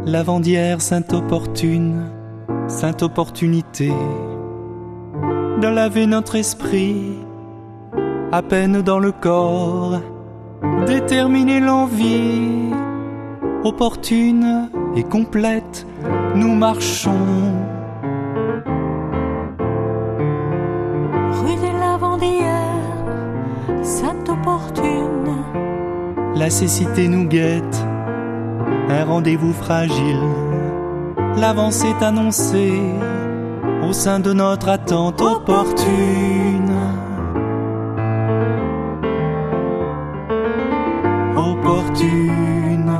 Lavandière sainte opportune, sainte opportunité de laver notre esprit, à peine dans le corps, déterminer l'envie, opportune et complète, nous marchons. Rue des Lavandières, sainte opportune, La cécité nous guette, un rendez-vous fragile. L'avancée est annoncée au sein de notre attente opportune. Opportune.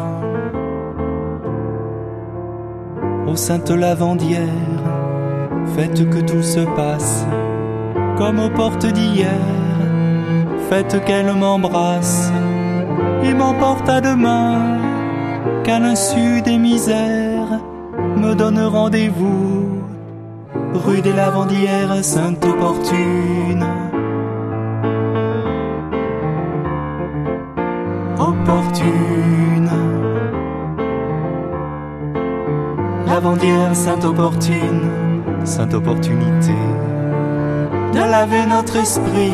Ô sainte lavandière, faites que tout se passe comme aux portes d'hier. Faites qu'elle m'embrasse et m'emporte à demain, qu'à l'insu des misères me donne rendez-vous. Rue des Lavandières, sainte opportune. Opportune. Lavandière, sainte opportune, sainte opportunité de laver notre esprit,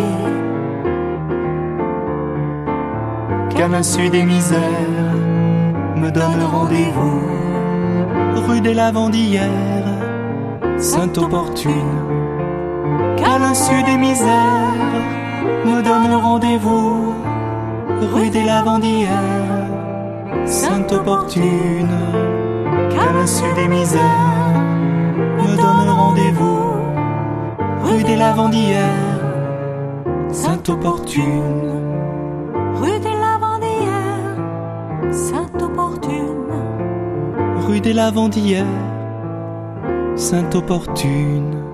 qu'à l'insu des misères me donne rendez-vous. Rue des Lavandières, sainte opportune, qu'à l'insu des misères me donne rendez-vous. Rue des Lavandières, sainte opportune, qu'à l'insu des misères me donne rendez-vous. Rue des Lavandières, sainte opportune. rue des Lavandières, sainte opportune, Rue des Lavandières, sainte opportune.